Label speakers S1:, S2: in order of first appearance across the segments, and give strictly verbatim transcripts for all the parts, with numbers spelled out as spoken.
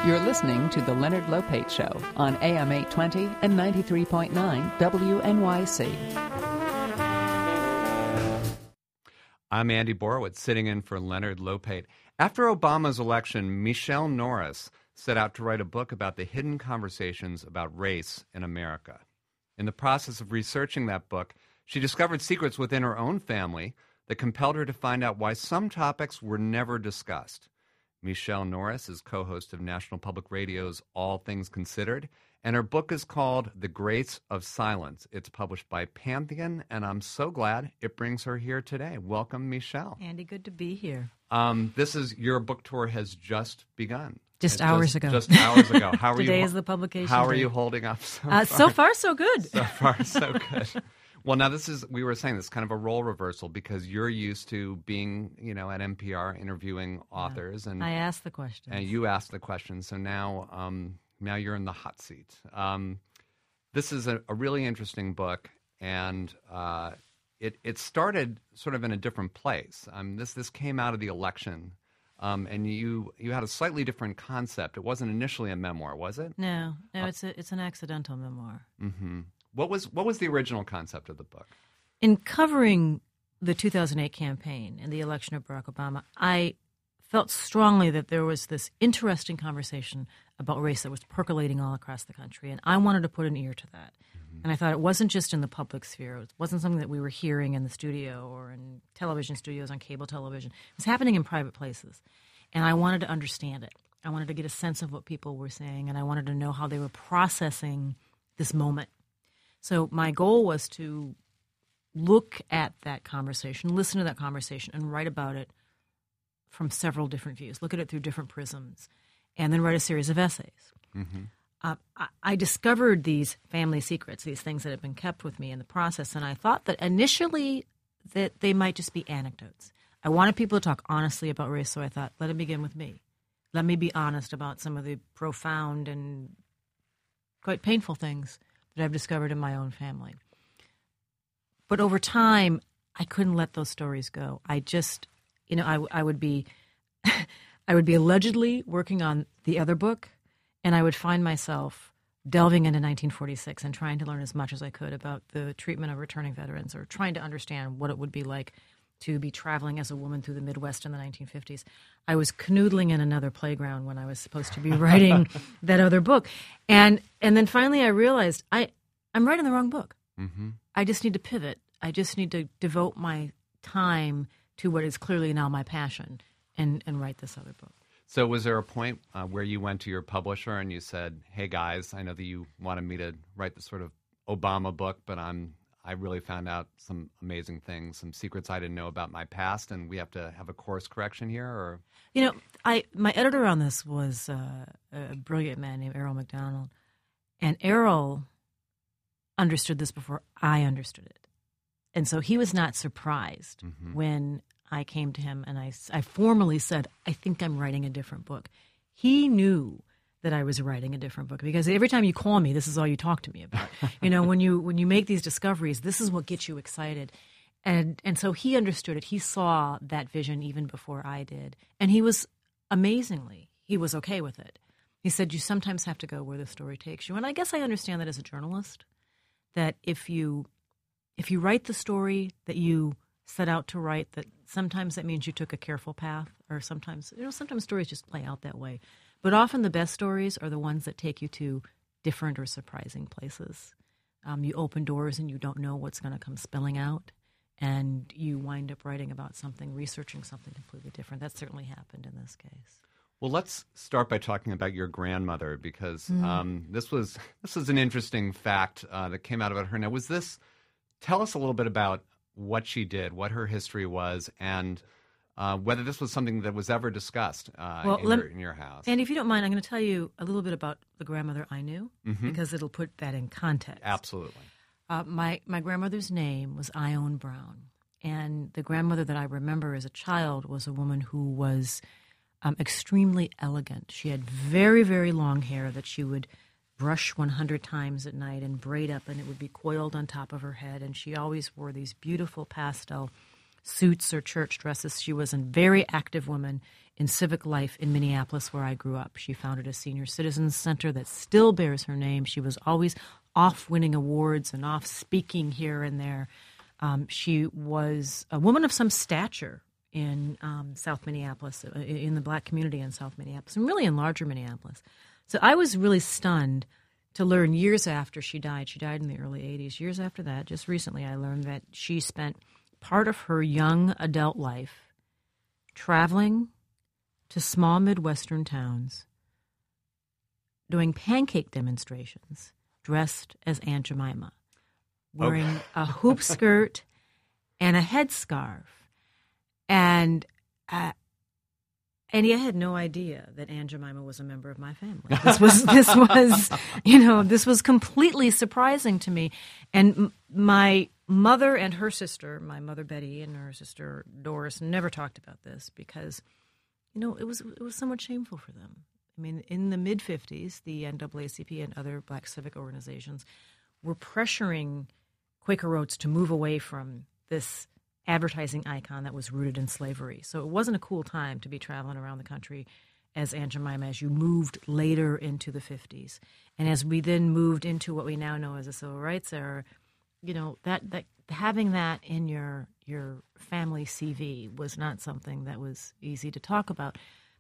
S1: You're listening to The Leonard Lopate Show on A M eight twenty and ninety-three point nine W N Y C.
S2: I'm Andy Borowitz, sitting in for Leonard Lopate. After Obama's election, Michele Norris set out to write a book about the hidden conversations about race in America. In the process of researching that book, she discovered secrets within her own family that compelled her to find out why some topics were never discussed. Michele Norris is co-host of National Public Radio's All Things Considered, and her book is called The Grace of Silence. It's published by Pantheon, and I'm so glad it brings her here today. Welcome, Michele.
S3: Andy, good to be here.
S2: Um, this is your book tour has just begun.
S3: Just
S2: It's
S3: hours
S2: just,
S3: ago.
S2: Just hours ago. How are
S3: Today
S2: you?
S3: is the publication
S2: How are
S3: date.
S2: you holding up so
S3: Uh,
S2: far?
S3: so far, so good.
S2: So far, so good. Well, now this is, we were saying this is kind of a role reversal because you're used to being, you know, at N P R interviewing authors. and
S3: I asked the question.
S2: And you asked the question. So now, um, now you're in the hot seat. Um, this is a, a really interesting book, and uh, it it started sort of in a different place. Um, this this came out of the election, um, and you you had a slightly different concept. It wasn't initially a memoir, was it?
S3: No, no, it's a, it's an accidental memoir.
S2: Mm-hmm. What was what was the original concept of the book?
S3: In covering the two thousand eight campaign and the election of Barack Obama, I felt strongly that there was this interesting conversation about race that was percolating all across the country, and I wanted to put an ear to that. Mm-hmm. And I thought it wasn't just in the public sphere. It wasn't something that we were hearing in the studio or in television studios on cable television. It was happening in private places, and I wanted to understand it. I wanted to get a sense of what people were saying, and I wanted to know how they were processing this moment. So my goal was to look at that conversation, listen to that conversation, and write about it from several different views, look at it through different prisms, and then write a series of essays. Mm-hmm. Uh, I, I discovered these family secrets, these things that had been kept with me in the process, and I thought that initially that they might just be anecdotes. I wanted people to talk honestly about race, so I thought, let it begin with me. Let me be honest about some of the profound and quite painful things that I've discovered in my own family. But over time, I couldn't let those stories go. I just, you know, I, I would be, I would be allegedly working on the other book, and I would find myself delving into nineteen forty-six and trying to learn as much as I could about the treatment of returning veterans, or trying to understand what it would be like to be traveling as a woman through the Midwest in the nineteen fifties. I was canoodling in another playground when I was supposed to be writing that other book. And and then finally I realized I, I'm writing the wrong book. Mm-hmm. I just need to pivot. I just need to devote my time to what is clearly now my passion and, and write this other book.
S2: So was there a point uh, where you went to your publisher and you said, hey, guys, I know that you wanted me to write this sort of Obama book, but I'm I really found out some amazing things, some secrets I didn't know about my past, and we have to have a course correction here? Or
S3: You know, I my editor on this was uh, a brilliant man named Errol McDonald, and Errol understood this before I understood it. And so he was not surprised mm-hmm. when I came to him and I, I formally said, I think I'm writing a different book. He knew that I was writing a different book because every time you call me, this is all you talk to me about. You know, when you when you make these discoveries, this is what gets you excited. And and so he understood it. He saw that vision even before I did. And he was, amazingly, he was okay with it. He said, you sometimes have to go where the story takes you. And I guess I understand that as a journalist, that if you if you write the story that you set out to write, that sometimes that means you took a careful path, or sometimes, you know, sometimes stories just play out that way. But often the best stories are the ones that take you to different or surprising places. Um, you open doors and you don't know what's going to come spilling out, and you wind up writing about something, researching something completely different. That certainly happened in this case.
S2: Well, let's start by talking about your grandmother, because
S3: Mm.
S2: um, this was this was an interesting fact uh, that came out about her. Now, was this? Tell us a little bit about what she did, what her history was, and uh, whether this was something that was ever discussed uh,
S3: well,
S2: in,
S3: let,
S2: your, in your house.
S3: And if you don't mind, I'm going to tell you a little bit about the grandmother I knew,
S2: mm-hmm.
S3: because it'll put that in context.
S2: Absolutely.
S3: Uh, my, my grandmother's name was Ione Brown, and the grandmother that I remember as a child was a woman who was um, extremely elegant. She had very, very long hair that she would brush one hundred times at night and braid up, and it would be coiled on top of her head. And she always wore these beautiful pastel suits or church dresses. She was a very active woman in civic life in Minneapolis, where I grew up. She founded a senior citizens center that still bears her name. She was always off winning awards and off speaking here and there. Um, she was a woman of some stature in um, South Minneapolis, uh, in the black community in South Minneapolis, and really in larger Minneapolis. So I was really stunned to learn years after she died. She died in the early eighties. Years after that, just recently, I learned that she spent part of her young adult life traveling to small Midwestern towns, doing pancake demonstrations, dressed as Aunt Jemima, wearing
S2: Okay.
S3: a hoop skirt and a headscarf. And uh, and I had no idea that Aunt Jemima was a member of my family. This was this was you know this was completely surprising to me. And m- my mother and her sister, my mother Betty and her sister Doris, never talked about this because, you know, it was it was somewhat shameful for them. I mean, in the mid fifties, the N double A C P and other black civic organizations were pressuring Quaker Oats to move away from this advertising icon that was rooted in slavery. So it wasn't a cool time to be traveling around the country as Aunt Jemima as you moved later into the fifties. And as we then moved into what we now know as the Civil Rights era, you know, that, that having that in your your family C V was not something that was easy to talk about.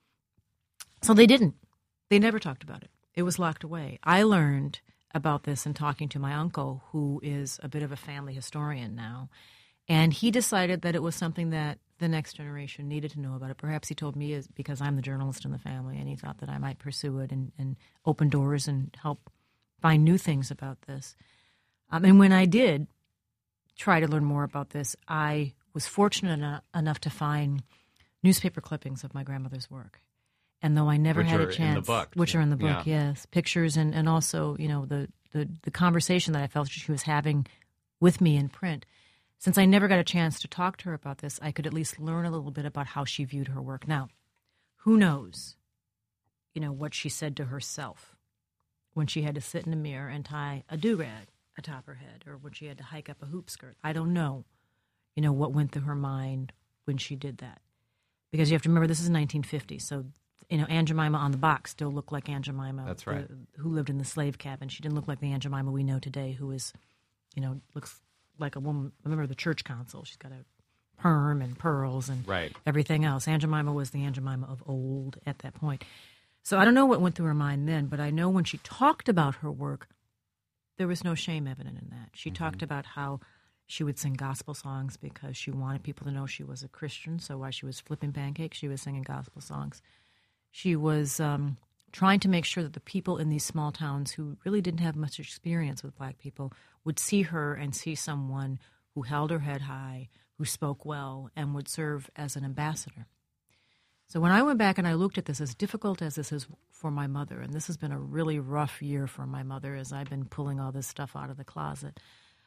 S3: So they didn't. They never talked about it. It was locked away. I learned about this in talking to my uncle, who is a bit of a family historian now. And he decided that it was something that the next generation needed to know about it. Perhaps he told me is because I'm the journalist in the family, and he thought that I might pursue it and, and open doors and help find new things about this. Um, and when I did try to learn more about this, I was fortunate enough, enough to find newspaper clippings of my grandmother's work. And though I never
S2: Which
S3: had
S2: are
S3: a
S2: in
S3: chance,
S2: the book,
S3: which
S2: too.
S3: are in the book,
S2: Yeah.
S3: yes, pictures and, and also, you know, the, the, the conversation that I felt she was having with me in print. Since I never got a chance to talk to her about this, I could at least learn a little bit about how she viewed her work. Now, who knows, you know, what she said to herself when she had to sit in a mirror and tie a do-rag atop her head, or when she had to hike up a hoop skirt. I don't know, you know, what went through her mind when she did that. Because you have to remember, this is nineteen fifty, so, you know, Aunt Jemima on the box still looked like Aunt Jemima.
S2: That's right.
S3: the- who lived in the slave cabin. She didn't look like the Aunt Jemima we know today, who is, you know, looks like a woman, a member of the church council. She's got a perm and pearls and
S2: Right.
S3: everything else. Aunt Jemima was the Aunt Jemima of old at that point. So I don't know what went through her mind then, but I know when she talked about her work, there was no shame evident in that. She mm-hmm. talked about how she would sing gospel songs because she wanted people to know she was a Christian. So while she was flipping pancakes, she was singing gospel songs. She was um, trying to make sure that the people in these small towns who really didn't have much experience with black people would see her and see someone who held her head high, who spoke well, and would serve as an ambassador. So when I went back and I looked at this, as difficult as this is for my mother, and this has been a really rough year for my mother as I've been pulling all this stuff out of the closet,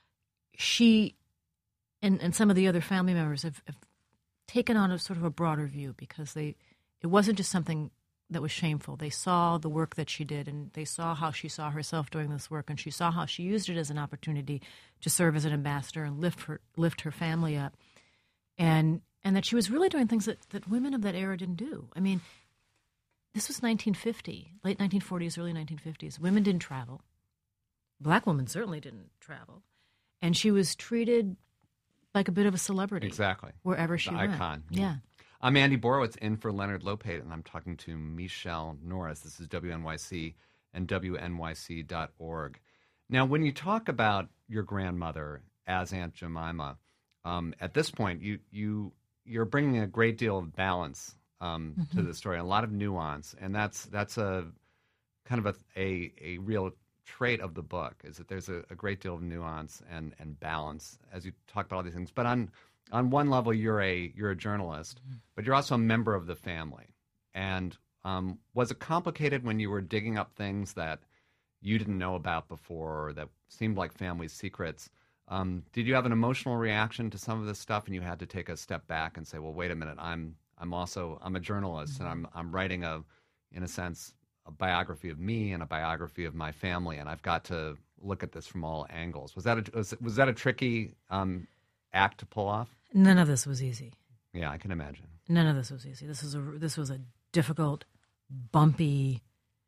S3: she and, and some of the other family members have, have taken on a sort of a broader view because they it wasn't just something that was shameful. They saw the work that she did, and they saw how she saw herself doing this work, and she saw how she used it as an opportunity to serve as an ambassador and lift her lift her family up, and and that she was really doing things that, that women of that era didn't do. I mean, this was nineteen fifty, late nineteen forties, early nineteen fifties. Women didn't travel. Black women certainly didn't travel, and she was treated like a bit of a celebrity.
S2: Exactly.
S3: Wherever she
S2: the
S3: went.
S2: Icon.
S3: Yeah.
S2: I'm Andy Borowitz in for Leonard Lopate, and I'm talking to Michelle Norris. This is W N Y C and W N Y C dot org. Now, when you talk about your grandmother as Aunt Jemima, um, at this point, you, you, you're bringing a great deal of balance um, mm-hmm. to the story, a lot of nuance, and that's that's a kind of a, a, a real trait of the book, is that there's a, a great deal of nuance and, and balance as you talk about all these things. But on On one level, you're a you're a journalist, mm-hmm. but you're also a member of the family. And um, was it complicated when you were digging up things that you didn't know about before, or that seemed like family secrets? Um, did you have an emotional reaction to some of this stuff, and you had to take a step back and say, "Well, wait a minute, I'm I'm also I'm a journalist, mm-hmm. and I'm I'm writing a, in a sense, a biography of me and a biography of my family, and I've got to look at this from all angles." Was that a, was, was that a tricky um, act to pull off?
S3: None of this was easy.
S2: Yeah, I can imagine.
S3: None of this was easy. This was a this was a difficult, bumpy,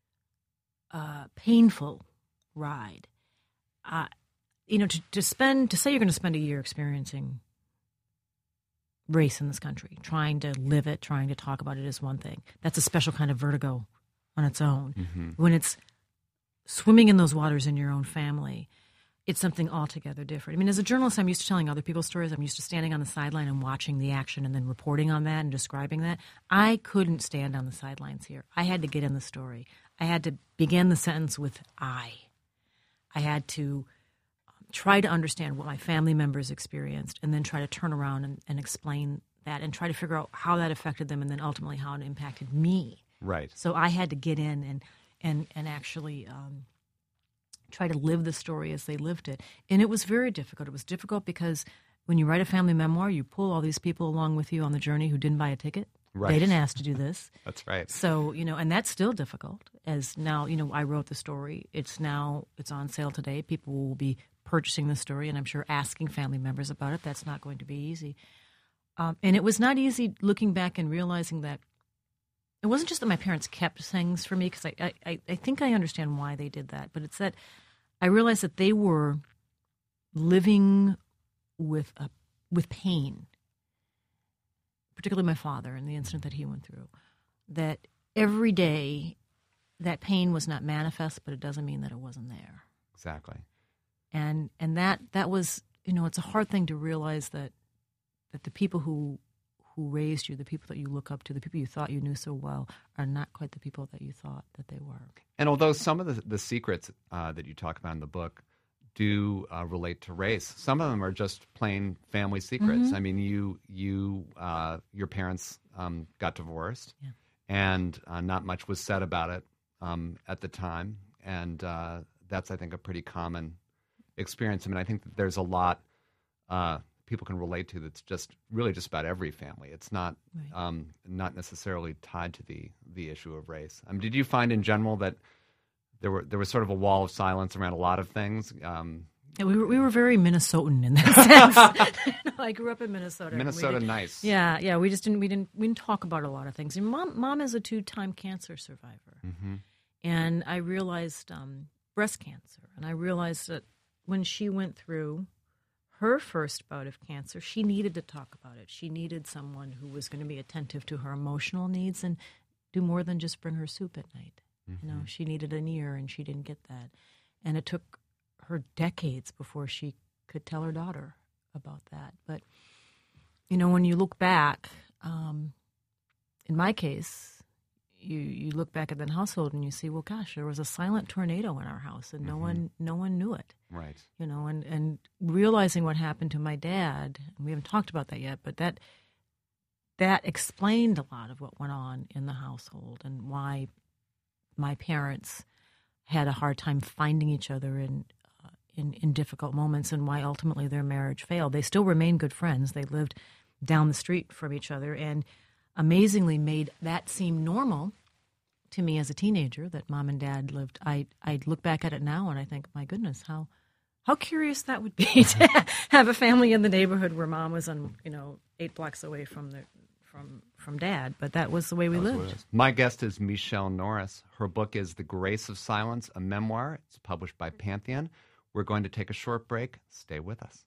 S3: uh, painful ride. Uh, you know, to, to spend to say you're going to spend a year experiencing race in this country, trying to live it, trying to talk about it is one thing. That's a special kind of vertigo on its own.
S2: Mm-hmm.
S3: When it's swimming in those waters in your own family, it's something altogether different. I mean, as a journalist, I'm used to telling other people's stories. I'm used to standing on the sideline and watching the action and then reporting on that and describing that. I couldn't stand on the sidelines here. I had to get in the story. I had to begin the sentence with I. I had to try to understand what my family members experienced and then try to turn around and, and explain that and try to figure out how that affected them and then ultimately how it impacted me.
S2: Right.
S3: So I had to get in and and and actually um, try to live the story as they lived it. And it was very difficult. It was difficult because when you write a family memoir, you pull all these people along with you on the journey who didn't buy a ticket.
S2: Right.
S3: They didn't ask to do this.
S2: That's right.
S3: So, you know, and that's still difficult. As now, you know, I wrote the story. It's now, it's on sale today. People will be purchasing the story and I'm sure asking family members about it. That's not going to be easy. Um, and it was not easy looking back and realizing that it wasn't just that my parents kept things for me, because I, I, I think I understand why they did that, but it's that I realized that they were living with a, with pain, particularly my father and the incident that he went through, that every day that pain was not manifest, but it doesn't mean that it wasn't there.
S2: Exactly.
S3: And and that that was, you know, it's a hard thing to realize that that the people who who raised you, the people that you look up to, the people you thought you knew so well, are not quite the people that you thought that they were.
S2: And although some of the, the secrets uh, that you talk about in the book do uh, relate to race, some of them are just plain family secrets.
S3: Mm-hmm.
S2: I mean, you you uh, your parents um, got divorced,
S3: Yeah.
S2: and uh, not much was said about it um, at the time, and uh, that's, I think, a pretty common experience. I mean, I think that there's a lot uh, people can relate to that's just really just about every family. It's not
S3: Right.
S2: um, not necessarily tied to the the issue of race. Um, did you find in general that there were there was sort of a wall of silence around a lot of things? Um,
S3: Yeah, we were we were very Minnesotan in that sense. You know, I grew up in Minnesota.
S2: Minnesota,
S3: We
S2: nice.
S3: Yeah, yeah. We just didn't we didn't we didn't talk about a lot of things. And mom mom is a two time cancer survivor,
S2: Mm-hmm.
S3: and I realized um, breast cancer, and I realized that when she went through her first bout of cancer, she needed to talk about it. She needed someone who was going to be attentive to her emotional needs and do more than just bring her soup at night.
S2: Mm-hmm.
S3: You know, she needed an ear, and she didn't get that, and it took her decades before she could tell her daughter about that. But, you know, when you look back, um, in my case, you you look back at that household and you see, well, gosh, there was a silent tornado in our house and no
S2: Mm-hmm.
S3: one no one knew it.
S2: Right.
S3: You know, and, and realizing what happened to my dad, and we haven't talked about that yet, but that that explained a lot of what went on in the household and why my parents had a hard time finding each other in In, in difficult moments, and why ultimately their marriage failed. They still remain good friends. They lived down the street from each other and amazingly made that seem normal to me as a teenager, that mom and dad lived. I I look back at it now and I think, my goodness, how how curious that would be to have a family in the neighborhood where mom was on, you know, eight blocks away from the from from dad, but that was the way we lived.
S2: My guest is Michele Norris. Her book is The Grace of Silence, a memoir. It's published by Pantheon. We're going to take a short break. Stay with us.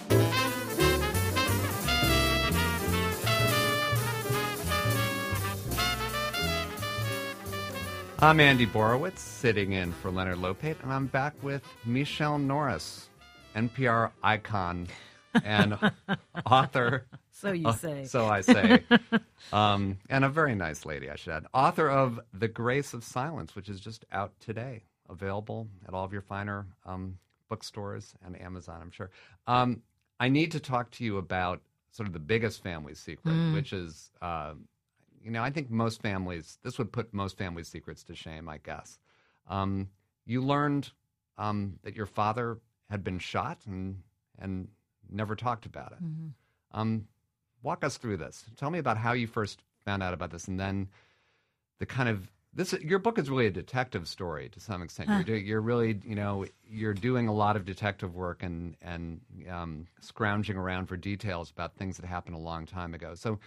S2: I'm Andy Borowitz, sitting in for Leonard Lopate, and I'm back with Michele Norris, N P R icon and author.
S3: So you say.
S2: Uh, so I say. um, and a very nice lady, I should add. Author of The Grace of Silence, which is just out today, available at all of your finer um, bookstores and Amazon, I'm sure. Um, I need to talk to you about sort of the biggest family secret,
S3: Mm.
S2: which is, uh, you know, I think most families, this would put most family secrets to shame, I guess. Um, you learned um, that your father had been shot and and never talked about it.
S3: Mm-hmm.
S2: Um, walk us through this. Tell me about how you first found out about this, and then the kind of This your book is really a detective story to some extent.
S3: Huh.
S2: You're, do, you're really, you know, you're doing a lot of detective work and and um, scrounging around for details about things that happened a long time ago. So,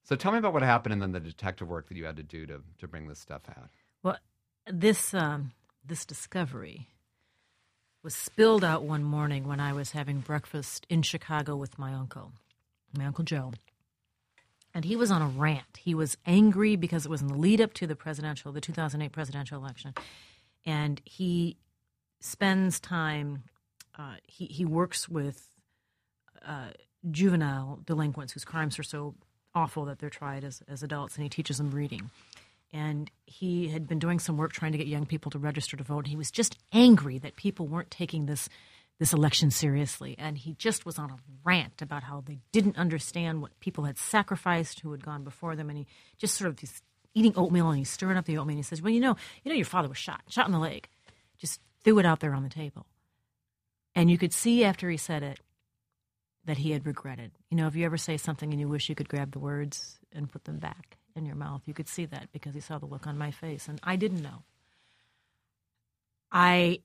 S2: So tell me about what happened and then the detective work that you had to do to, to bring this stuff out.
S3: Well, this um, this discovery was spilled out one morning when I was having breakfast in Chicago with my uncle, my Uncle Joe. And he was on a rant. He was angry because it was in the lead up to the presidential, the two thousand eight presidential election. And he spends time, uh, he, he works with uh, juvenile delinquents whose crimes are so awful that they're tried as, as adults, and he teaches them reading. And he had been doing some work trying to get young people to register to vote. And he was just angry that people weren't taking this this election seriously. And he just was on a rant about how they didn't understand what people had sacrificed who had gone before them. And he just sort of he's eating oatmeal and he's stirring up the oatmeal. And he says, well, you know, you know, your father was shot, shot in the leg. Just threw it out there on the table. And you could see after he said it that he had regretted. You know, if you ever say something and you wish you could grab the words and put them back in your mouth, you could see that because he saw the look on my face. And I didn't know. I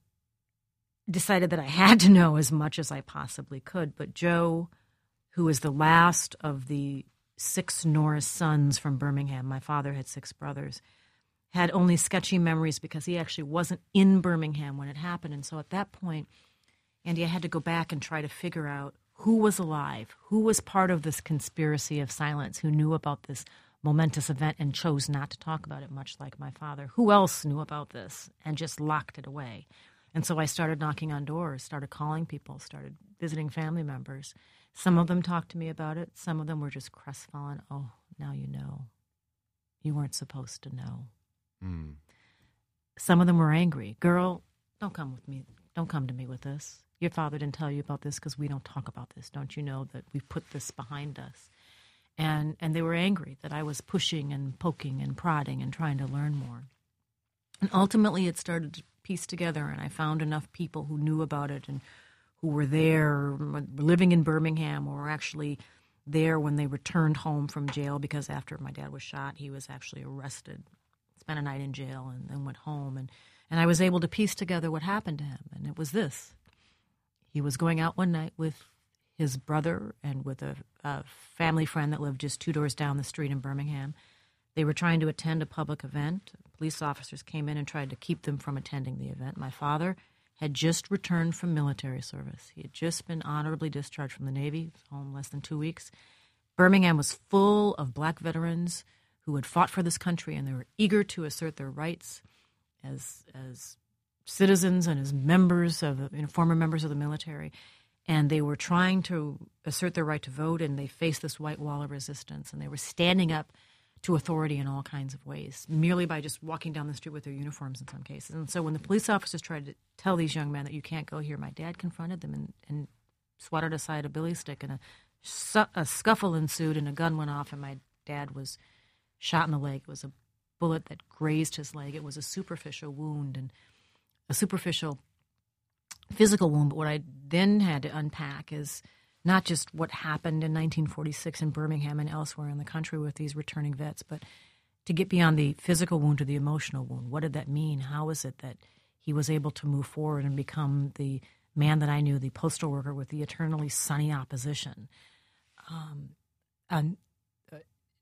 S3: decided that I had to know as much as I possibly could. But Joe, who is the last of the six Norris sons from Birmingham, my father had six brothers, had only sketchy memories because he actually wasn't in Birmingham when it happened. And so at that point, Andy, I had to go back and try to figure out who was alive, who was part of this conspiracy of silence, who knew about this momentous event and chose not to talk about it, much like my father. Who else knew about this and just locked it away? And so I started knocking on doors, started calling people, started visiting family members. Some of them talked to me about it. Some of them were just crestfallen. Oh, now you know. You weren't supposed to know.
S2: Mm.
S3: Some of them were angry. Girl, don't come with me. Don't come to me with this. Your father didn't tell you about this because we don't talk about this. Don't you know that we've put this behind us? And and they were angry that I was pushing and poking and prodding and trying to learn more. And ultimately it started to piece together, and I found enough people who knew about it and who were there, were living in Birmingham, or were actually there when they returned home from jail, because after my dad was shot, he was actually arrested, spent a night in jail, and then went home. And, and I was able to piece together what happened to him, and it was this. He was going out one night with his brother and with a, a family friend that lived just two doors down the street in Birmingham. They were trying to attend a public event. Police officers came in and tried to keep them from attending the event. My father had just returned from military service. He had just been honorably discharged from the Navy. He was home less than two weeks. Birmingham was full of black veterans who had fought for this country, and they were eager to assert their rights as as citizens and as members of, you know, former members of the military. And they were trying to assert their right to vote, and they faced this white wall of resistance, and they were standing up to authority in all kinds of ways, merely by just walking down the street with their uniforms in some cases. And so when the police officers tried to tell these young men that you can't go here, my dad confronted them and, and swatted aside a billy stick, and a, su- a scuffle ensued, and a gun went off, and my dad was shot in the leg. It was a bullet that grazed his leg. It was a superficial wound, and a superficial physical wound. But what I then had to unpack is not just what happened in nineteen forty-six in Birmingham and elsewhere in the country with these returning vets, but to get beyond the physical wound to the emotional wound. What did that mean? How is it that he was able to move forward and become the man that I knew, the postal worker with the eternally sunny opposition? Um, and uh,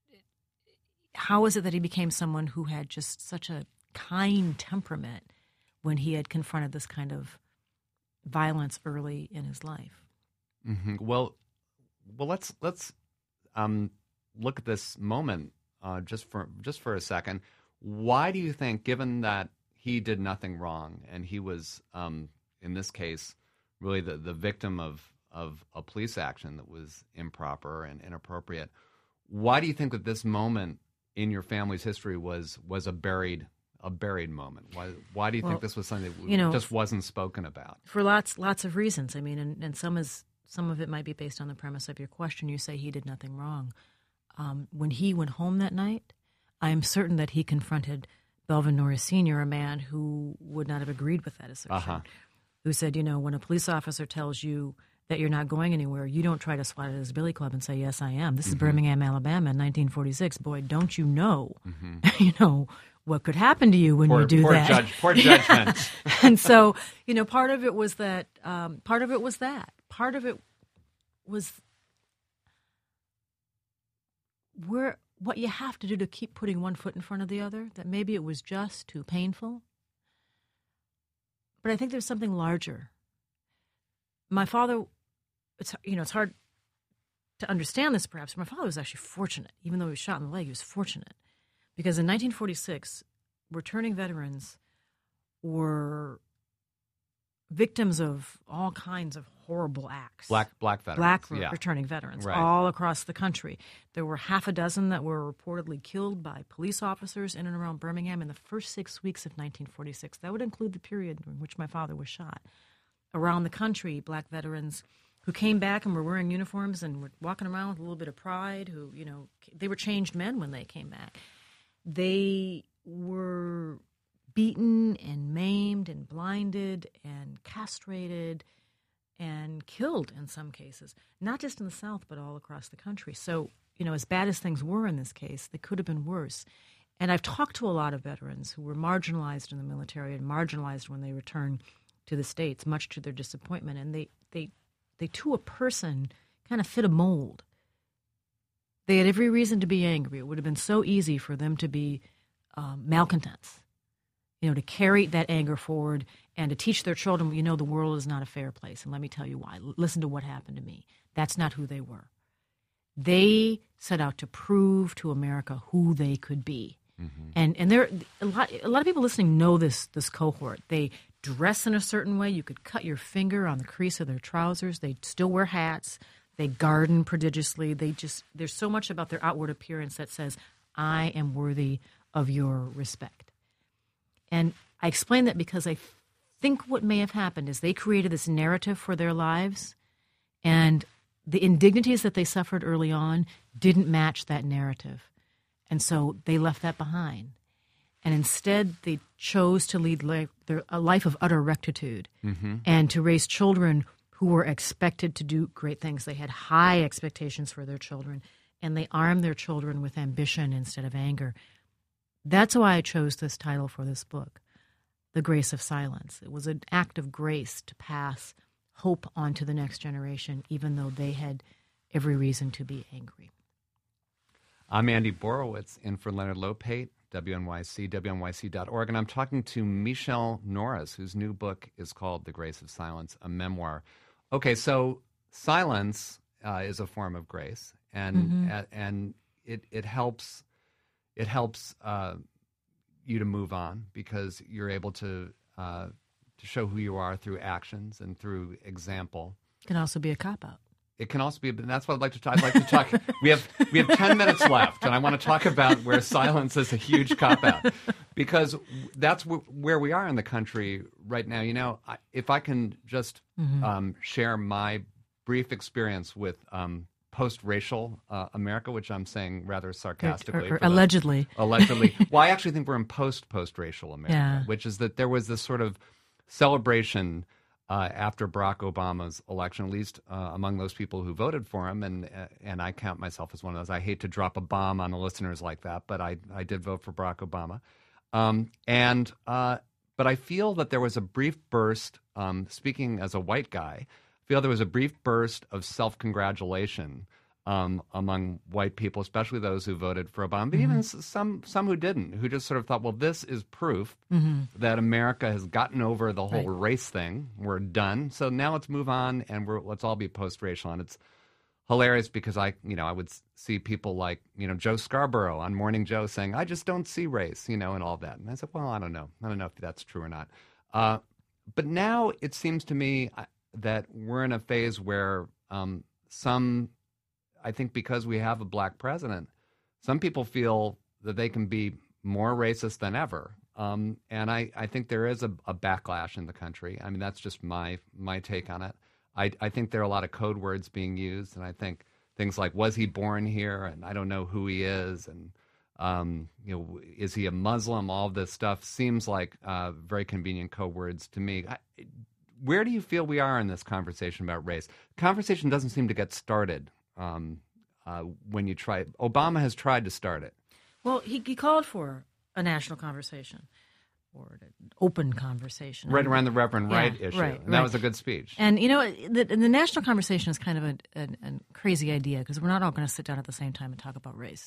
S3: how is it that he became someone who had just such a kind temperament when he had confronted this kind of violence early in his life?
S2: Mm-hmm. Well, well, let's let's um, look at this moment uh, just for just for a second. Why do you think, given that he did nothing wrong and he was, um, in this case, really the, the victim of of a police action that was improper and inappropriate, why do you think that this moment in your family's history was was a buried a buried moment? Why why do you
S3: well,
S2: think this was something that
S3: you know,
S2: just wasn't spoken about?
S3: For lots lots of reasons. I mean, and, and some is some of it might be based on the premise of your question. You say he did nothing wrong. Um, when he went home that night, I am certain that he confronted Belvin Norris Senior, a man who would not have agreed with that assertion,
S2: Uh-huh.
S3: who said, you know, when a police officer tells you that you're not going anywhere, you don't try to swat at his billy club and say, yes, I am. This is
S2: Mm-hmm.
S3: Birmingham, Alabama in nineteen forty-six. Boy, don't you know,
S2: Mm-hmm.
S3: you know, what could happen to you when
S2: Poor,
S3: you do
S2: poor
S3: that.
S2: Judge, poor judgment.
S3: And so, you know, part of it was that, um, part of it was that. Part of it was, where what you have to do to keep putting one foot in front of the other, that maybe it was just too painful. But I think there's something larger. My father, it's you know, it's hard to understand this perhaps. My father was actually fortunate. Even though he was shot in the leg, he was fortunate. Because in nineteen forty-six, returning veterans were victims of all kinds of horrible acts.
S2: Black black veterans.
S3: Black
S2: yeah.
S3: returning veterans
S2: Right.
S3: all across the country. There were half a dozen that were reportedly killed by police officers in and around Birmingham in the first six weeks of nineteen forty-six. That would include the period in which my father was shot. Around the country, black veterans who came back and were wearing uniforms and were walking around with a little bit of pride, who, you know, they were changed men when they came back. They were beaten and maimed and blinded and castrated and killed in some cases, not just in the South, but all across the country. So, you know, as bad as things were in this case, they could have been worse. And I've talked to a lot of veterans who were marginalized in the military and marginalized when they returned to the States, much to their disappointment. And they, they, they to a person, kind of fit a mold. They had every reason to be angry. It would have been so easy for them to be um, malcontents, you know, to carry that anger forward and to teach their children, you know, the world is not a fair place. And let me tell you why. L- listen to what happened to me. That's not who they were. They set out to prove to America who they could be. Mm-hmm. And and there a lot a lot of people listening know this this cohort. They dress in a certain way. You could cut your finger on the crease of their trousers. They still wear hats. They garden prodigiously. They just there's so much about their outward appearance that says, I am worthy of your respect. And I explain that because I think what may have happened is they created this narrative for their lives, and the indignities that they suffered early on didn't match that narrative. And so they left that behind. And instead, they chose to lead life, their, a life of utter rectitude mm-hmm. and to raise children who were expected to do great things. They had high expectations for their children, and they armed their children with ambition instead of anger. That's why I chose this title for this book, The Grace of Silence. It was an act of grace to pass hope on to the next generation, even though they had every reason to be angry.
S2: I'm Andy Borowitz, in for Leonard Lopate, W N Y C, W N Y C dot org, and I'm talking to Michele Norris, whose new book is called The Grace of Silence, a memoir. Okay, so silence uh, is a form of grace, and mm-hmm. uh, and it it helps it helps uh, you to move on because you're able to uh, to show who you are through actions and through example.
S3: It can also be a cop-out.
S2: It can also be, and that's what I'd like to talk. I'd like to talk. we have we have ten minutes left, and I want to talk about where silence is a huge cop out, because that's w- where we are in the country right now. You know, I, if I can just mm-hmm. um, share my brief experience with um, post-racial uh, America, which I'm saying rather sarcastically,
S3: or, or allegedly,
S2: the, allegedly. Well, I actually think we're in post-post-racial America,
S3: yeah.
S2: which is that there was this sort of celebration. Uh, after Barack Obama's election, at least uh, among those people who voted for him, and uh, and I count myself as one of those. I hate to drop a bomb on the listeners like that, but I, I did vote for Barack Obama. Um, and uh, but I feel that there was a brief burst, um, speaking as a white guy, I feel there was a brief burst of self-congratulation um, among white people, especially those who voted for Obama, but mm-hmm. even some some who didn't, who just sort of thought, well, this is proof mm-hmm. that America has gotten over the whole right. race thing. We're done. So now let's move on, and we're, let's all be post-racial. And it's hilarious because I, you know, I would see people like, you know, Joe Scarborough on Morning Joe saying, I just don't see race, you know, and all that. And I said, well, I don't know. I don't know if that's true or not. Uh, but now it seems to me that we're in a phase where um, some... I think because we have a black president, some people feel that they can be more racist than ever. Um, and I, I think there is a, a backlash in the country. I mean, that's just my my take on it. I, I think there are a lot of code words being used, and I think things like, was he born here? And I don't know who he is. And, um, you know, is he a Muslim? All of this stuff seems like uh, very convenient code words to me. I, where do you feel we are in this conversation about race? Conversation doesn't seem to get started. Um, uh, when you try, Obama has tried to start it.
S3: Well, he, he called for a national conversation or an open conversation.
S2: Right around the Reverend Wright
S3: yeah,
S2: issue.
S3: Right,
S2: and that
S3: right.
S2: was a good speech.
S3: And, you know, the, the national conversation is kind of a, a, a crazy idea because we're not all going to sit down at the same time and talk about race.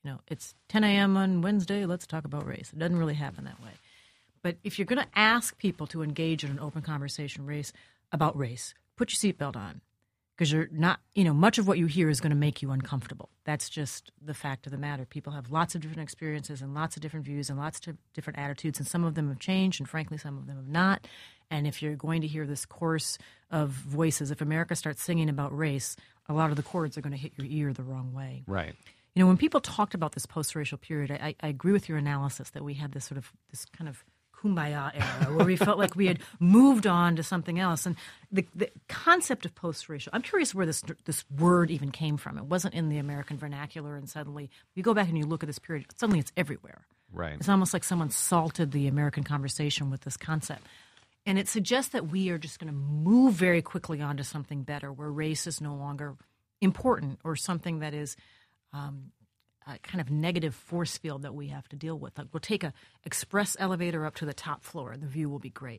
S3: You know, it's ten a.m. on Wednesday, let's talk about race. It doesn't really happen that way. But if you're going to ask people to engage in an open conversation race about race, put your seatbelt on. Because you're not, you know, much of what you hear is going to make you uncomfortable. That's just the fact of the matter. People have lots of different experiences and lots of different views and lots of different attitudes, and some of them have changed, and frankly, some of them have not. And if you're going to hear this chorus of voices, if America starts singing about race, a lot of the chords are going to hit your ear the wrong way.
S2: Right.
S3: You know, when people talked about this post-racial period, I, I agree with your analysis that we had this sort of, this kind of kumbaya era where we felt like we had moved on to something else. And the, the concept of post-racial, I'm curious where this this word even came from. It wasn't in the American vernacular, and suddenly you go back and you look at this period, suddenly it's everywhere.
S2: Right.
S3: It's almost like someone salted the American conversation with this concept. And it suggests that we are just going to move very quickly on to something better, where race is no longer important or something that is um, a kind of negative force field that we have to deal with. Like, we'll take a express elevator up to the top floor and the view will be great.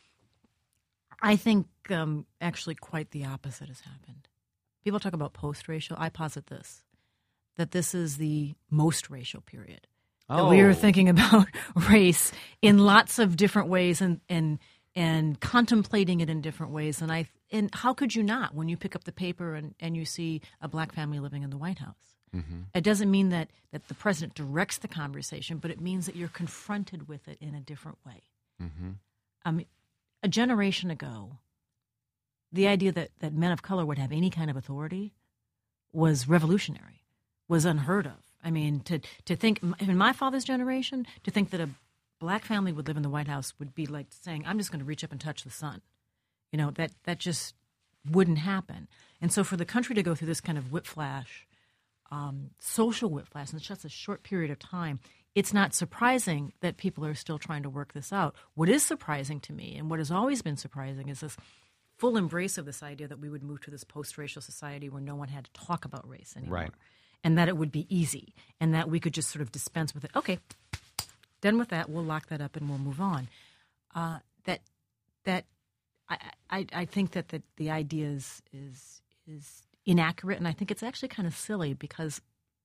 S3: I think um, actually quite the opposite has happened. People talk about post-racial. I posit this, that this is the most racial period.
S2: Oh.
S3: That we are thinking about race in lots of different ways and, and and contemplating it in different ways. And I and how could you not when you pick up the paper and, and you see a black family living in the White House? Mm-hmm. It doesn't mean that, that the president directs the conversation, but it means that you're confronted with it in a different way. Mm-hmm. I mean, a generation ago, the idea that, that men of color would have any kind of authority was revolutionary, was unheard of. I mean, to to think, in my father's generation, to think that a black family would live in the White House would be like saying, I'm just going to reach up and touch the sun. You know, that, that just wouldn't happen. And so for the country to go through this kind of whiplash, um, social whiplash, in just a short period of time, it's not surprising that people are still trying to work this out. What is surprising to me, and what has always been surprising, is this full embrace of this idea that we would move to this post-racial society where no one had to talk about race anymore. Right. And that it would be easy, and that we could just sort of dispense with it. Okay, done with that. We'll lock that up and we'll move on. Uh, that that I, I I think that the, the idea is, is is inaccurate, and I think it's actually kind of silly, because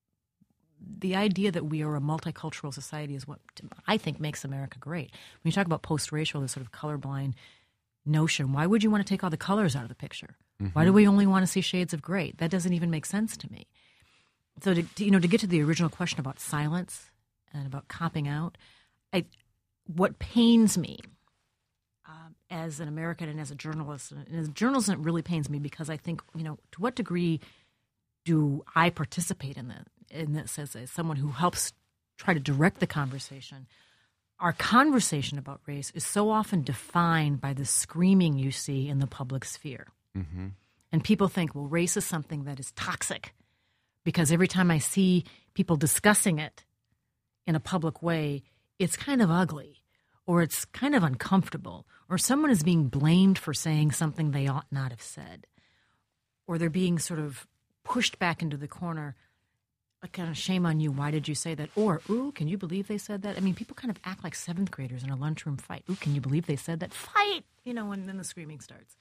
S3: the idea that we are a multicultural society is what I think makes America great. When you talk about post-racial, this sort of colorblind notion, why would you want to take all the colors out of the picture? Mm-hmm. Why do we only want to see shades of gray? That doesn't even make sense to me. So, to, to, you know, to get to the original question about silence and about copping out, I, what pains me um, as an American and as a journalist, and as a journalist, it really pains me because I think, you know, to what degree do I participate in that, in this as, as someone who helps try to direct the conversation? Our conversation about race is so often defined by the screaming you see in the public sphere. Mm-hmm. And people think, well, race is something that is toxic, because every time I see people discussing it in a public way, it's kind of ugly, or it's kind of uncomfortable, or someone is being blamed for saying something they ought not have said, or they're being sort of pushed back into the corner, like, kind of, shame on you, why did you say that? Or, ooh, can you believe they said that? I mean, people kind of act like seventh graders in a lunchroom fight. Ooh, can you believe they said that? Fight! You know, and then the screaming starts.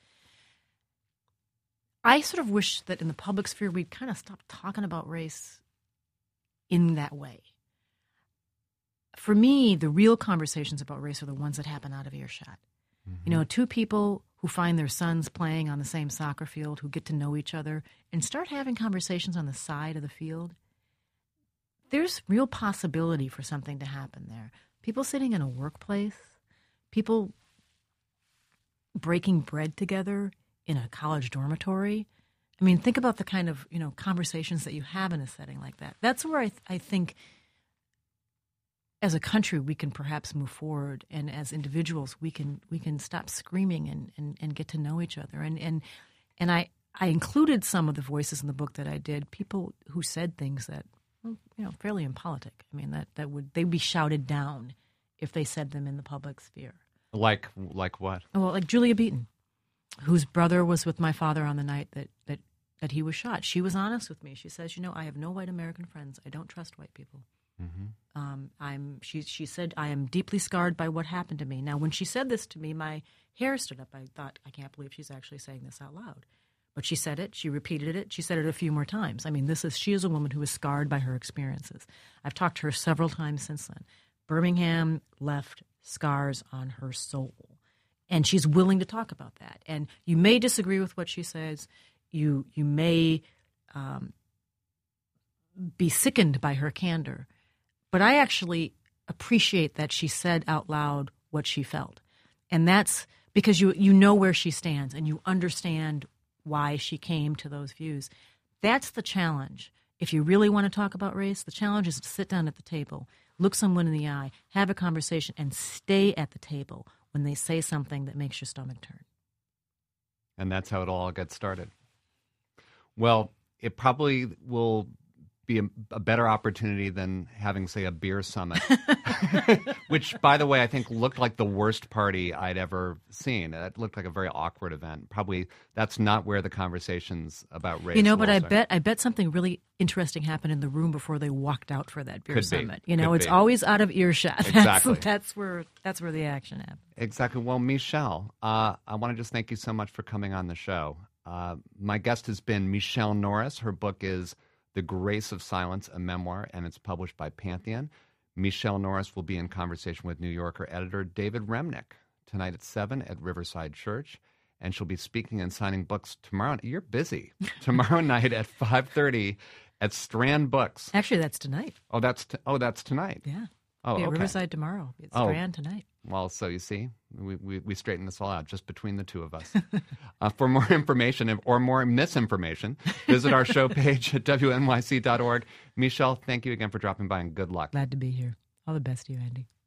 S3: I sort of wish that in the public sphere we'd kind of stop talking about race in that way. For me, the real conversations about race are the ones that happen out of earshot. Mm-hmm. You know, two people who find their sons playing on the same soccer field, who get to know each other and start having conversations on the side of the field. There's real possibility for something to happen there. People sitting in a workplace, people breaking bread together in a college dormitory. I mean, think about the kind of, you know, conversations that you have in a setting like that. That's where I, th- I think as a country we can perhaps move forward, and as individuals we can we can stop screaming and, and, and get to know each other. And and and I, I included some of the voices in the book that I did, people who said things that, well, you know, fairly impolitic. I mean, that, that would they'd be shouted down if they said them in the public sphere.
S2: Like like what?
S3: Well, like Julia Beaton, whose brother was with my father on the night that, that, that he was shot. She was honest with me. She says, you know, I have no white American friends. I don't trust white people. Mm-hmm. Um, I'm. She she said, I am deeply scarred by what happened to me. Now, when she said this to me, my hair stood up. I thought, I can't believe she's actually saying this out loud. But she said it. She repeated it. She said it a few more times. I mean, this is she is a woman who is scarred by her experiences. I've talked to her several times since then. Birmingham left scars on her soul, and she's willing to talk about that. And you may disagree with what she says. You you may um, be sickened by her candor, but I actually appreciate that she said out loud what she felt, and that's because you you know where she stands and you understand why she came to those views. That's the challenge. If you really want to talk about race, the challenge is to sit down at the table, look someone in the eye, have a conversation, and stay at the table when they say something that makes your stomach turn.
S2: And that's how it all gets started. Well, it probably will be a, a better opportunity than having, say, a beer summit, which, by the way, I think looked like the worst party I'd ever seen. It looked like a very awkward event. Probably that's not where the conversations about race.
S3: You know, but I
S2: start.
S3: bet I bet something really interesting happened in the room before they walked out for that beer
S2: Could
S3: summit.
S2: Be.
S3: You know,
S2: Could
S3: it's
S2: be.
S3: always out of earshot.
S2: Exactly.
S3: That's, that's where that's where the action happens.
S2: Exactly. Well, Michelle, uh, I want to just thank you so much for coming on the show. Uh, my guest has been Michelle Norris. Her book is The Grace of Silence, a memoir, and it's published by Pantheon. Michelle Norris will be in conversation with New Yorker editor David Remnick tonight at seven at Riverside Church, and she'll be speaking and signing books tomorrow. You're busy. Tomorrow night at five thirty at Strand Books.
S3: Actually, that's tonight.
S2: Oh, that's t- oh, that's tonight.
S3: Yeah.
S2: Oh,
S3: Be at
S2: okay.
S3: Riverside tomorrow. It's
S2: Oh.
S3: grand tonight.
S2: Well, so you see, we, we, we straighten this all out just between the two of us. uh, for more information or more misinformation, visit our show page at W N Y C dot org. Michelle, thank you again for dropping by, and good luck.
S3: Glad to be here. All the best to you, Andy.